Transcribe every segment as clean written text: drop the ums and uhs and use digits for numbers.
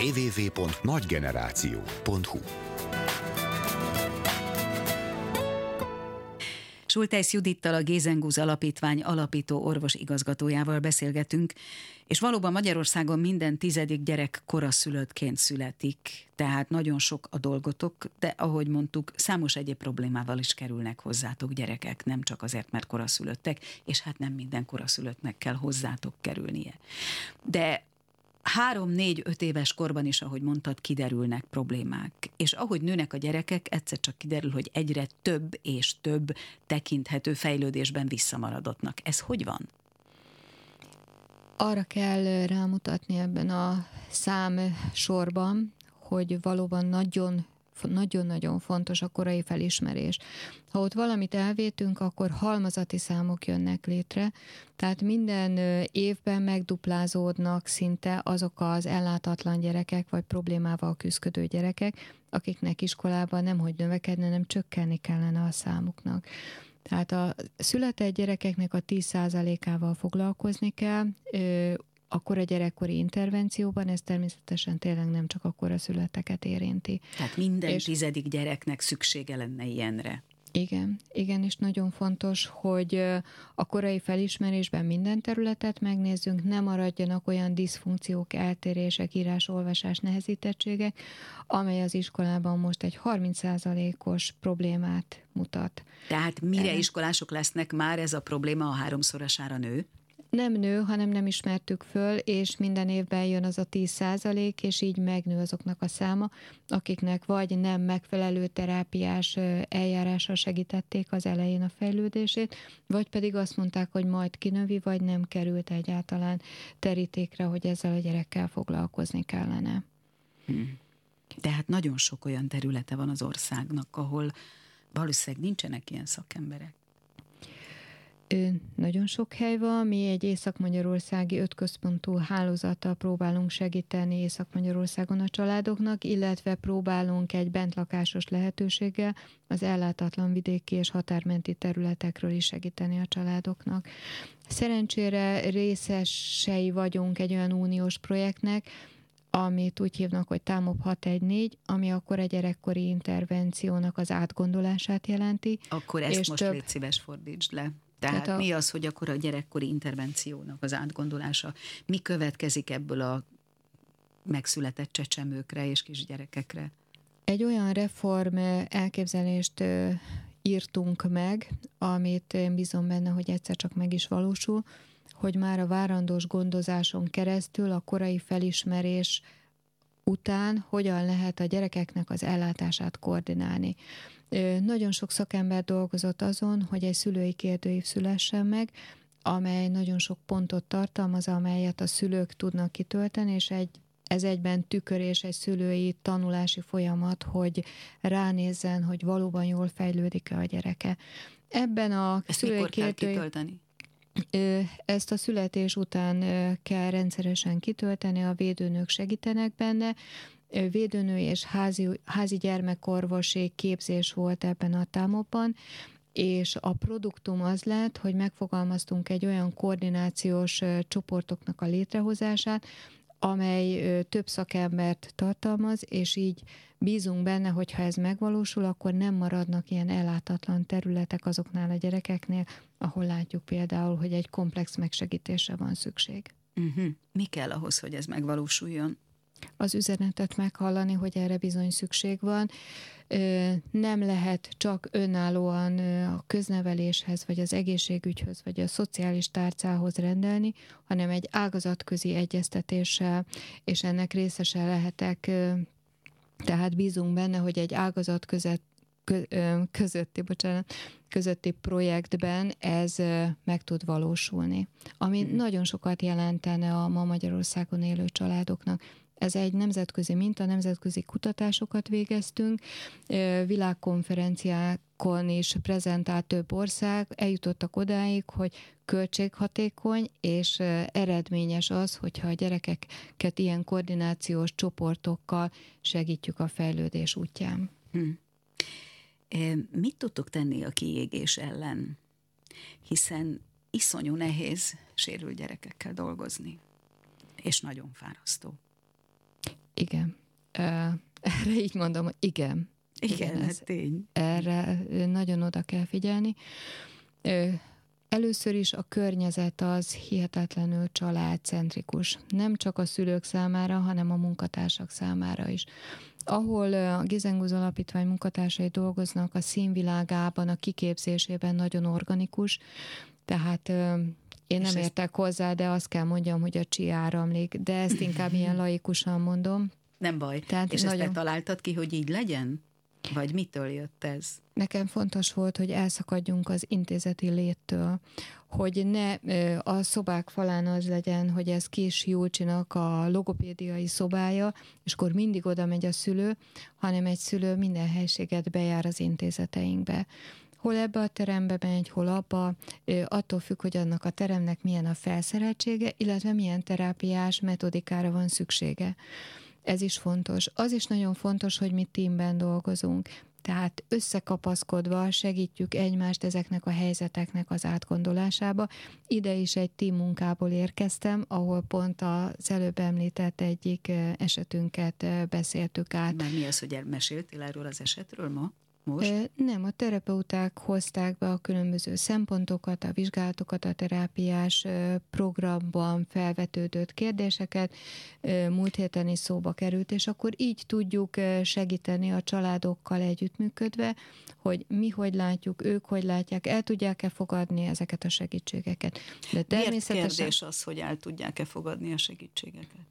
www.nagygeneráció.hu. Schultheis Judittal, a Gézengúz Alapítvány alapító orvos igazgatójával beszélgetünk, és valóban Magyarországon minden 10. gyerek koraszülöttként születik, tehát nagyon sok a dolgotok, de ahogy mondtuk, számos egyéb problémával is kerülnek hozzátok gyerekek, nem csak azért, mert koraszülöttek, és hát nem minden koraszülöttnek kell hozzátok kerülnie. De 3-4-5 éves korban is, ahogy mondtad, kiderülnek problémák. És ahogy nőnek a gyerekek, egyszer csak kiderül, hogy egyre több és több tekinthető fejlődésben visszamaradottnak. Ez hogy van? Arra kell rámutatni ebben a számsorban, hogy valóban nagyon-nagyon fontos a korai felismerés. Ha ott valamit elvétünk, akkor halmazati számok jönnek létre, tehát minden évben megduplázódnak szinte azok az ellátatlan gyerekek, vagy problémával küzdő gyerekek, akiknek iskolában nemhogy növekedne, nem csökkenni kellene a számuknak. Tehát a született gyerekeknek a 10%-ával foglalkozni kell, akkor a gyerekkori intervencióban, ez természetesen tényleg nem csak a koraszülötteket érinti. Tehát minden 10. gyereknek szüksége lenne ilyenre. Igen, és nagyon fontos, hogy a korai felismerésben minden területet megnézzünk, ne maradjanak olyan diszfunkciók, eltérések, írás-olvasás nehezítettségek, amely az iskolában most egy 30%-os problémát mutat. Tehát mire iskolások lesznek, már ez a probléma a 3-szorosára nő? Nem nő, hanem nem ismertük föl, és minden évben jön az a 10%, és így megnő azoknak a száma, akiknek vagy nem megfelelő terápiás eljárással segítették az elején a fejlődését, vagy pedig azt mondták, hogy majd kinövi, vagy nem került egyáltalán terítékre, hogy ezzel a gyerekkel foglalkozni kellene. Tehát nagyon sok olyan területe van az országnak, ahol valószínűleg nincsenek ilyen szakemberek. Nagyon sok hely van, mi egy észak-magyarországi 5 központú hálózattal próbálunk segíteni Észak-Magyarországon a családoknak, illetve próbálunk egy bentlakásos lehetőséggel az ellátatlan vidéki és határmenti területekről is segíteni a családoknak. Szerencsére részesei vagyunk egy olyan uniós projektnek, amit úgy hívnak, hogy TAMOP 614, ami akkor a gyerekkori intervenciónak az átgondolását jelenti. Akkor ezt most légy szíves, fordítsd le. Tehát mi az, hogy akkor a gyerekkori intervenciónak az átgondolása? Mi következik ebből a megszületett csecsemőkre és kisgyerekekre? Egy olyan reform elképzelést írtunk meg, amit én bízom benne, hogy egyszer csak meg is valósul, hogy már a várandós gondozáson keresztül a korai felismerés után hogyan lehet a gyerekeknek az ellátását koordinálni. Nagyon sok szakember dolgozott azon, hogy egy szülői kérdőív szülessen meg, amely nagyon sok pontot tartalmaz, amelyet a szülők tudnak kitölteni, és ez egyben tükörés, egy szülői tanulási folyamat, hogy ránézzen, hogy valóban jól fejlődik-e a gyereke. Ebben a szülői kérdőív... Ezt a születés után kell rendszeresen kitölteni, a védőnők segítenek benne. Védőnő és házi gyermekorvosi képzés volt ebben a támokban, és a produktum az lett, hogy megfogalmaztunk egy olyan koordinációs csoportoknak a létrehozását, amely több szakembert tartalmaz, és így bízunk benne, hogy ha ez megvalósul, akkor nem maradnak ilyen ellátatlan területek azoknál a gyerekeknél, ahol látjuk például, hogy egy komplex megsegítésre van szükség. Mi kell ahhoz, hogy ez megvalósuljon? Az üzenetet meghallani, hogy erre bizony szükség van. Nem lehet csak önállóan a közneveléshez, vagy az egészségügyhöz, vagy a szociális tárcához rendelni, hanem egy ágazatközi egyeztetéssel, és ennek részese lehetek, tehát bízunk benne, hogy egy ágazat közötti projektben ez meg tud valósulni. Ami nagyon sokat jelentene a ma Magyarországon élő családoknak. Ez egy nemzetközi minta, nemzetközi kutatásokat végeztünk, világkonferenciákon is prezentált több ország, eljutottak odáig, hogy költséghatékony és eredményes az, hogyha a gyerekeket ilyen koordinációs csoportokkal segítjük a fejlődés útján. Mit tudtok tenni a kiégés ellen? Hiszen iszonyú nehéz sérült gyerekekkel dolgozni, és nagyon fárasztó. Igen. Erre így mondom, hogy igen. Igen, ez tény. Erre nagyon oda kell figyelni. Először is a környezet az hihetetlenül családcentrikus. Nem csak a szülők számára, hanem a munkatársak számára is. Ahol a Gizengusz Alapítvány munkatársai dolgoznak, a színvilágában, a kiképzésében nagyon organikus, tehát én nem értek hozzá, de azt kell mondjam, hogy a csi áramlik, de ezt inkább ilyen laikusan mondom. Nem baj. Tehát és nagyon... ezt te találtad ki, hogy így legyen? Vagy mitől jött ez? Nekem fontos volt, hogy elszakadjunk az intézeti léttől, hogy ne a szobák falán az legyen, hogy ez Kis Julcsinak a logopédiai szobája, és akkor mindig oda megy a szülő, hanem egy szülő minden helységet bejár az intézeteinkbe. Hol ebbe a terembe megy, hol abba, attól függ, hogy annak a teremnek milyen a felszereltsége, illetve milyen terápiás metodikára van szüksége. Ez is fontos. Az is nagyon fontos, hogy mi teamben dolgozunk. Tehát összekapaszkodva segítjük egymást ezeknek a helyzeteknek az átgondolásába. Ide is egy team munkából érkeztem, ahol pont az előbb említett egyik esetünket beszéltük át. Már mi az, hogy meséltél erről az esetről ma? Most? Nem, a terapeuták hozták be a különböző szempontokat, a vizsgálatokat, a terápiás programban felvetődött kérdéseket, múlt héten is szóba került, és akkor így tudjuk segíteni a családokkal együttműködve, hogy mi hogy látjuk, ők hogy látják, el tudják-e fogadni ezeket a segítségeket. De természetesen... Miért kérdés az, hogy el tudják-e fogadni a segítségeket?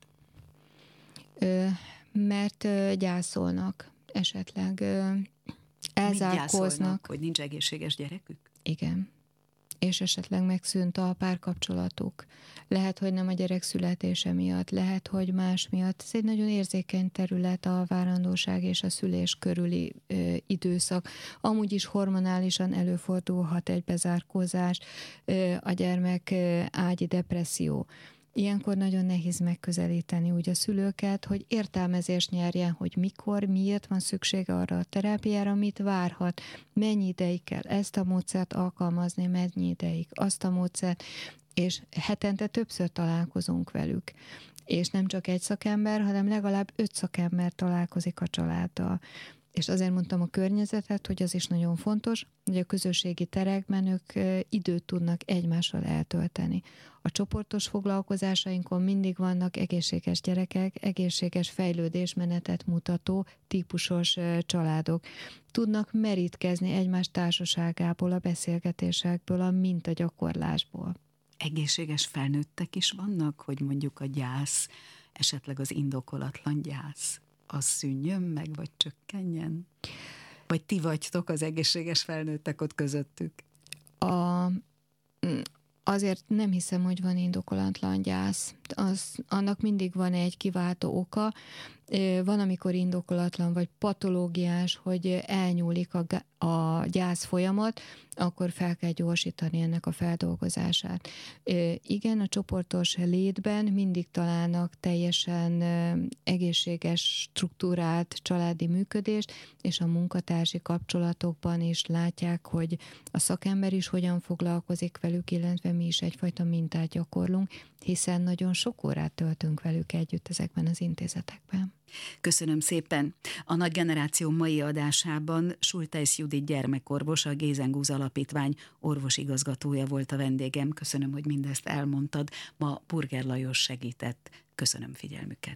Mert gyászolnak esetleg. Elzárkóznak. Hogy nincs egészséges gyerekük? Igen. És esetleg megszűnt a párkapcsolatuk. Lehet, hogy nem a gyerek születése miatt, lehet, hogy más miatt. Ez egy nagyon érzékeny terület a várandóság és a szülés körüli időszak. Amúgy is hormonálisan előfordulhat egy bezárkózás, a gyermek ágyi depresszió. Ilyenkor nagyon nehéz megközelíteni úgy a szülőket, hogy értelmezést nyerjen, hogy mikor, miért van szüksége arra a terápiára, mit várhat, mennyi ideig kell ezt a módszert alkalmazni, mennyi ideig azt a módszert, és hetente többször találkozunk velük. És nem csak egy szakember, hanem legalább 5 szakember találkozik a családdal. És azért mondtam a környezetet, hogy az is nagyon fontos, hogy a közösségi terekben ők időt tudnak egymással eltölteni. A csoportos foglalkozásainkon mindig vannak egészséges gyerekek, egészséges fejlődésmenetet mutató típusos családok. Tudnak merítkezni egymás társaságából, a beszélgetésekből, a mintagyakorlásból. Egészséges felnőttek is vannak, hogy mondjuk a gyász, esetleg az indokolatlan gyász, az szűnjön meg, vagy csökkenjen? Vagy ti vagytok az egészséges felnőttek ott közöttük? Azért nem hiszem, hogy van indokolatlan gyász. Annak mindig van egy kiváltó oka. Van, amikor indokolatlan vagy patológiás, hogy elnyúlik a gyász folyamat, akkor fel kell gyorsítani ennek a feldolgozását. Igen, a csoportos létben mindig találnak teljesen egészséges, struktúrált családi működést, és a munkatársi kapcsolatokban is látják, hogy a szakember is hogyan foglalkozik velük, illetve mi is egyfajta mintát gyakorlunk, hiszen nagyon sok órát töltünk velük együtt ezekben az intézetekben. Köszönöm szépen. A Nagy Generáció mai adásában Schultheis Judit gyermekorvos, a Gizengusz Alapítvány orvosigazgatója volt a vendégem. Köszönöm, hogy mindezt elmondtad. Ma Burger Lajos segített. Köszönöm figyelmüket.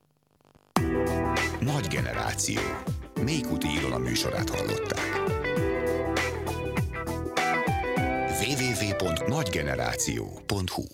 Nagy Generáció. Mékuti Ilona műsorát hallották. www.nagygeneráció.hu